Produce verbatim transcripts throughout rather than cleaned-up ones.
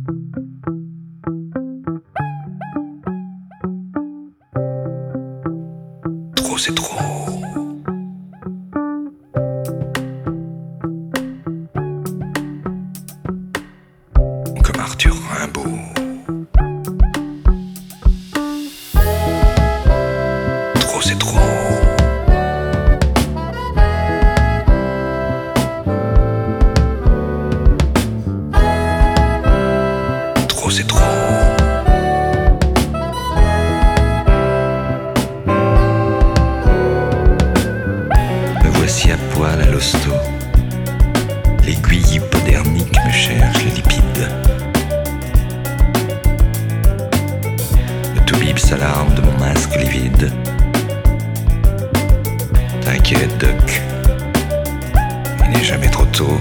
Trop c'est trop. Comme Arthur Rimbaud. Trop c'est trop. Trop c'est trop. Me voici à poil à l'hosto. L'aiguille hypodermique me cherche les lipides. Le toubib s'alarme de mon masque livide. T'inquiète, Doc, il n'est jamais trop tôt.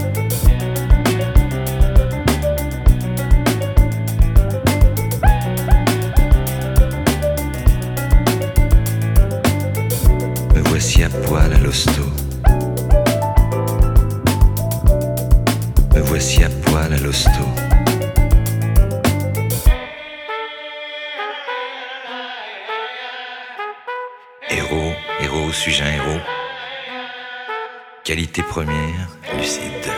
Me voici à poil à l'hosto. Me voici à poil à l'hosto. Héros, héros, suis-je un héros? Qualité première, lucide.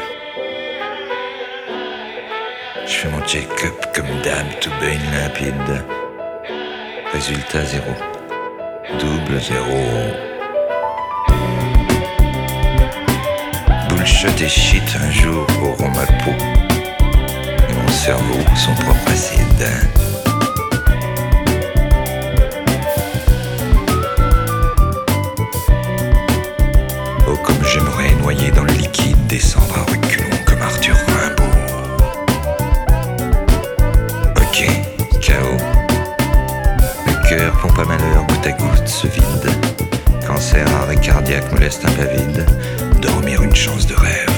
Je fais mon check-up comme d'hab, tout baigne limpide. Résultat zéro. Double zéro. Bullshit et shit un jour auront ma peau et mon cerveau son propre acide. Oh, comme j'aimerais noyer dans le liquide, descendre à reculons comme Arthur Rimbaud. Ok, K O. Le cœur pompe à malheur, goutte à goutte se vide. Cancer, arrêt cardiaque, me laisse un peu vide. Dormir une chance de rêve.